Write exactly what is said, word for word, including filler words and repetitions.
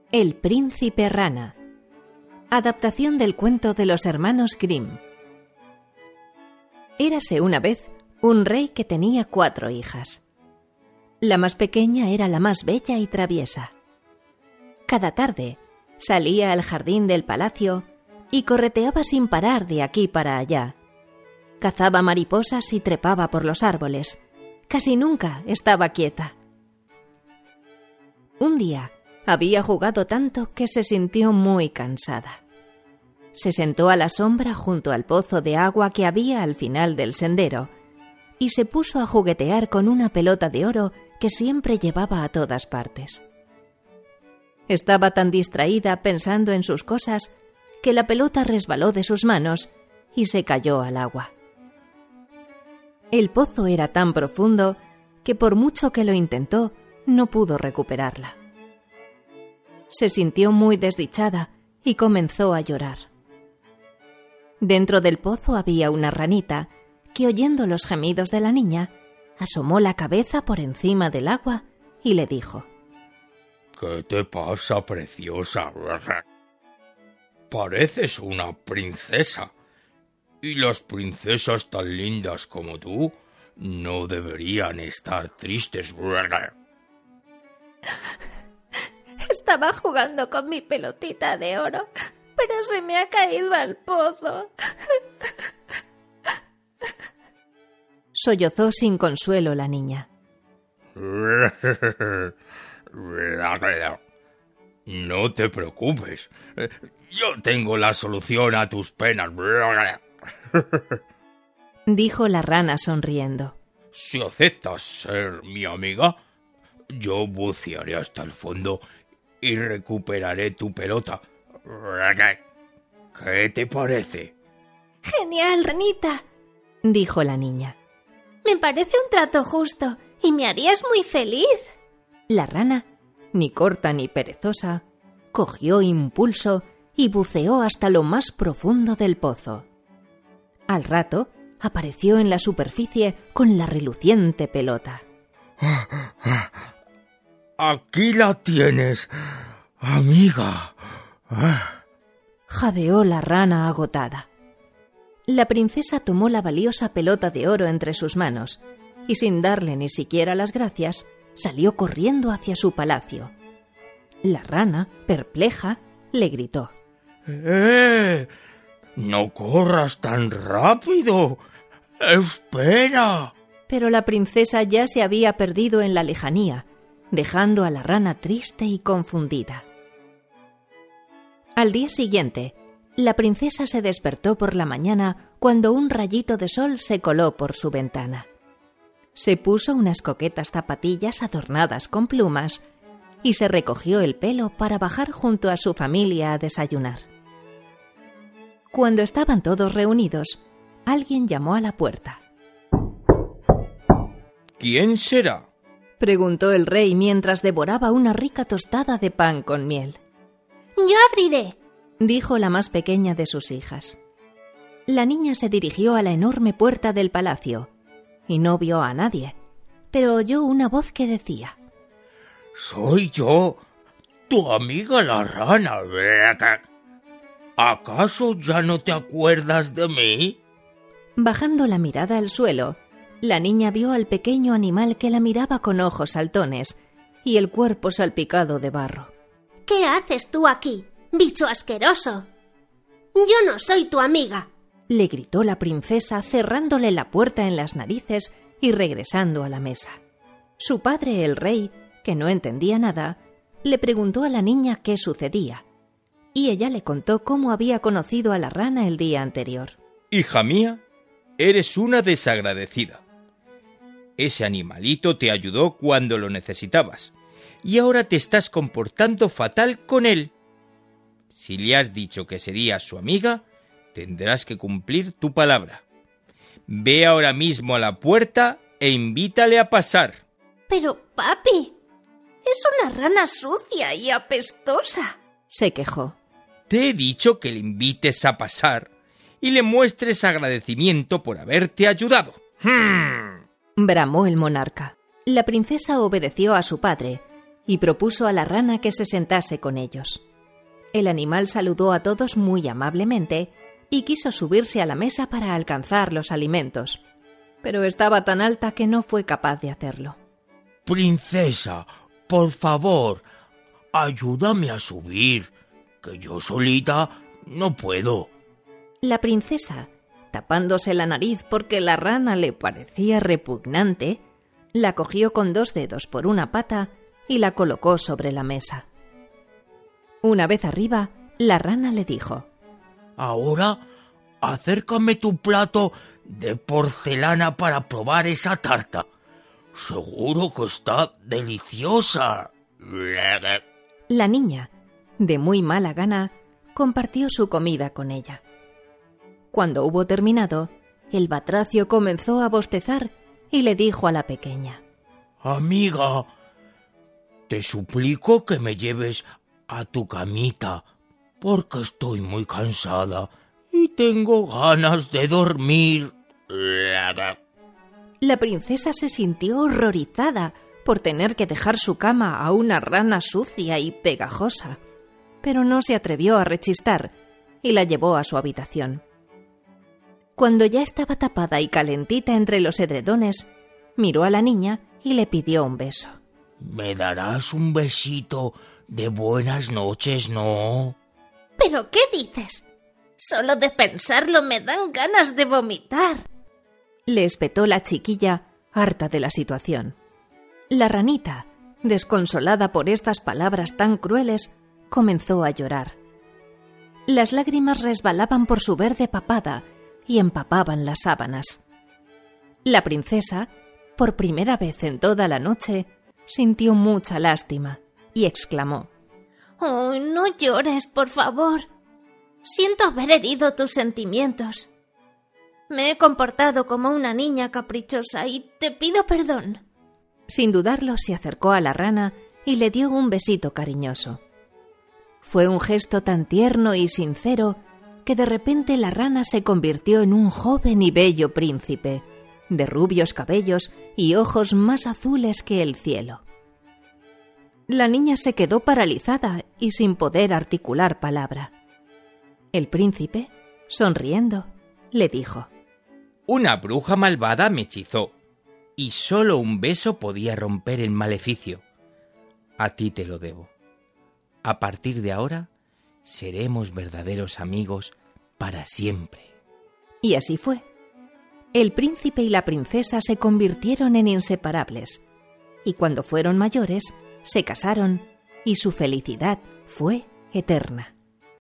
El príncipe rana. Adaptación del cuento de los hermanos Grimm. Érase una vez un rey que tenía cuatro hijas. La más pequeña era la más bella y traviesa. Cada tarde salía al jardín del palacio y correteaba sin parar de aquí para allá. Cazaba mariposas y trepaba por los árboles. Casi nunca estaba quieta. Un día había jugado tanto que se sintió muy cansada. Se sentó a la sombra junto al pozo de agua que había al final del sendero y se puso a juguetear con una pelota de oro que siempre llevaba a todas partes. Estaba tan distraída pensando en sus cosas que la pelota resbaló de sus manos y se cayó al agua. El pozo era tan profundo que por mucho que lo intentó, no pudo recuperarla. Se sintió muy desdichada y comenzó a llorar. Dentro del pozo había una ranita que, oyendo los gemidos de la niña, asomó la cabeza por encima del agua y le dijo: ¿Qué te pasa, preciosa? Pareces una princesa, y las princesas tan lindas como tú no deberían estar tristes. Estaba jugando con mi pelotita de oro, pero se me ha caído al pozo. Sollozó sin consuelo la niña. No te preocupes, yo tengo la solución a tus penas, dijo la rana sonriendo. Si aceptas ser mi amiga, yo bucearé hasta el fondo y recuperaré tu pelota. ¿Qué te parece? Genial, ranita, dijo la niña. Me parece un trato justo y me harías muy feliz. La rana, ni corta ni perezosa, cogió impulso y buceó hasta lo más profundo del pozo. Al rato apareció en la superficie con la reluciente pelota. Aquí la tienes, amiga. Jadeó la rana agotada. La princesa tomó la valiosa pelota de oro entre sus manos y, sin darle ni siquiera las gracias, salió corriendo hacia su palacio. La rana, perpleja, le gritó: ¡Eh! ¡No corras tan rápido! ¡Espera! Pero la princesa ya se había perdido en la lejanía, dejando a la rana triste y confundida. Al día siguiente, la princesa se despertó por la mañana cuando un rayito de sol se coló por su ventana. Se puso unas coquetas zapatillas adornadas con plumas y se recogió el pelo para bajar junto a su familia a desayunar. Cuando estaban todos reunidos, alguien llamó a la puerta. ¿Quién será?, preguntó el rey mientras devoraba una rica tostada de pan con miel. Yo abriré, dijo la más pequeña de sus hijas. La niña se dirigió a la enorme puerta del palacio y no vio a nadie, pero oyó una voz que decía: Soy yo, tu amiga la rana. ¿Acaso ya no te acuerdas de mí? Bajando la mirada al suelo, la niña vio al pequeño animal que la miraba con ojos saltones y el cuerpo salpicado de barro. ¿Qué haces tú aquí, bicho asqueroso? Yo no soy tu amiga, le gritó la princesa cerrándole la puerta en las narices y regresando a la mesa. Su padre, el rey, que no entendía nada, le preguntó a la niña qué sucedía, y ella le contó cómo había conocido a la rana el día anterior. Hija mía, eres una desagradecida. Ese animalito te ayudó cuando lo necesitabas, y ahora te estás comportando fatal con él. Si le has dicho que serías su amiga, tendrás que cumplir tu palabra. Ve ahora mismo a la puerta e invítale a pasar. Pero, papi, es una rana sucia y apestosa, se quejó. Te he dicho que le invites a pasar y le muestres agradecimiento por haberte ayudado. Hmm. Bramó el monarca. La princesa obedeció a su padre y propuso a la rana que se sentase con ellos. El animal saludó a todos muy amablemente y quiso subirse a la mesa para alcanzar los alimentos, pero estaba tan alta que no fue capaz de hacerlo. Princesa, por favor, ayúdame a subir, que yo solita no puedo. La princesa, tapándose la nariz porque la rana le parecía repugnante, la cogió con dos dedos por una pata y la colocó sobre la mesa. Una vez arriba, la rana le dijo: Ahora, acércame tu plato de porcelana para probar esa tarta. Seguro que está deliciosa. La niña, de muy mala gana, compartió su comida con ella. Cuando hubo terminado, el batracio comenzó a bostezar y le dijo a la pequeña: Amiga, te suplico que me lleves a tu camita, porque estoy muy cansada y tengo ganas de dormir. La princesa se sintió horrorizada por tener que dejar su cama a una rana sucia y pegajosa, pero no se atrevió a rechistar y la llevó a su habitación. Cuando ya estaba tapada y calentita entre los edredones, miró a la niña y le pidió un beso. ¿Me darás un besito de buenas noches, no? ¿Pero qué dices? Solo de pensarlo me dan ganas de vomitar. Le espetó la chiquilla, harta de la situación. La ranita, desconsolada por estas palabras tan crueles, comenzó a llorar. Las lágrimas resbalaban por su verde papada y empapaban las sábanas. La princesa, por primera vez en toda la noche, sintió mucha lástima y exclamó: «Oh, no llores, por favor. Siento haber herido tus sentimientos. Me he comportado como una niña caprichosa y te pido perdón». Sin dudarlo, se acercó a la rana y le dio un besito cariñoso. Fue un gesto tan tierno y sincero que de repente la rana se convirtió en un joven y bello príncipe, de rubios cabellos y ojos más azules que el cielo. La niña se quedó paralizada y sin poder articular palabra. El príncipe, sonriendo, le dijo: Una bruja malvada me hechizó, y solo un beso podía romper el maleficio. A ti te lo debo. A partir de ahora, seremos verdaderos amigos para siempre. Y así fue. El príncipe y la princesa se convirtieron en inseparables, y cuando fueron mayores, se casaron y su felicidad fue eterna.